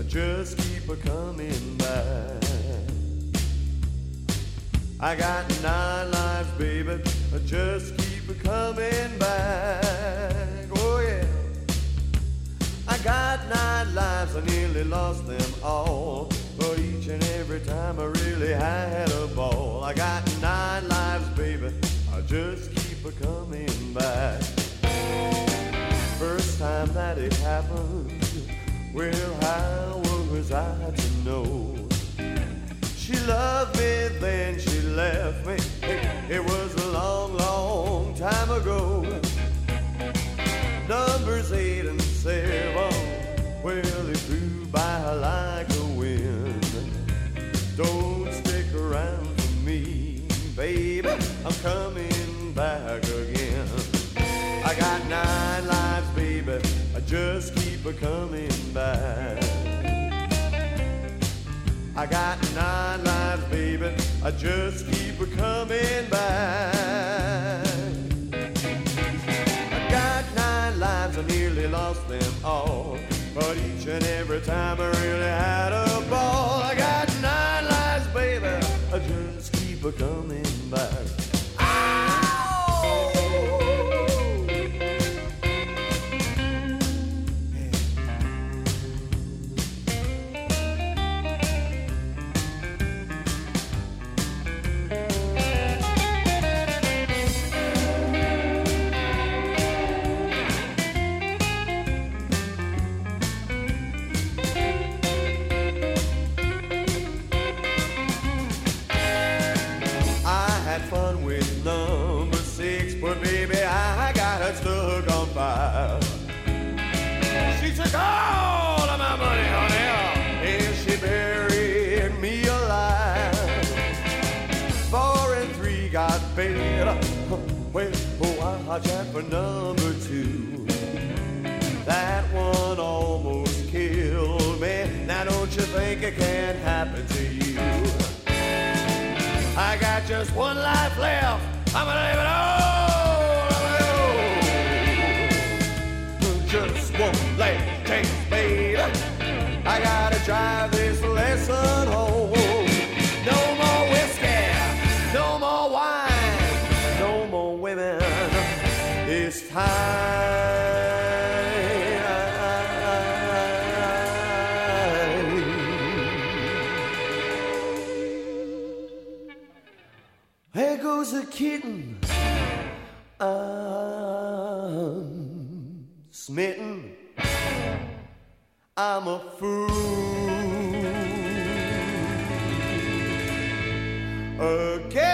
just keep a coming back. I got 9 lives, baby, just keep a coming back. Oh yeah. I got 9 lives, I nearly lost them all, but each and every time I really had a ball. I got 9 lives, baby, I just keep a coming back. First time that it happened, well, how was I to know? She loved me, then she left me. It was a long, long time ago. Numbers 8 and 7, well, they flew by like a wind. Don't stick around for me, baby, I'm coming back again. I got 9 lives, baby, I just keep a coming back. I got 9 lives, baby, I just keep a coming back. I got 9 lives, I nearly lost them all, but each and every time I really had a ball. I got 9 lives, baby, I just keep a coming back. Fun with number 6, but baby, I got her stuck on 5. She took all of my money, honey, and she buried me alive. 4 and 3 got better. Well, watch out for number 2. That one almost killed me. Now don't you think it can happen to you? I got just 1 life left, I'm gonna live it all. Just 1 last chance, baby. I gotta drive this lesson home. No more whiskey, no more wine, no more women. It's time. There goes a kitten, I'm smitten, I'm a fool again.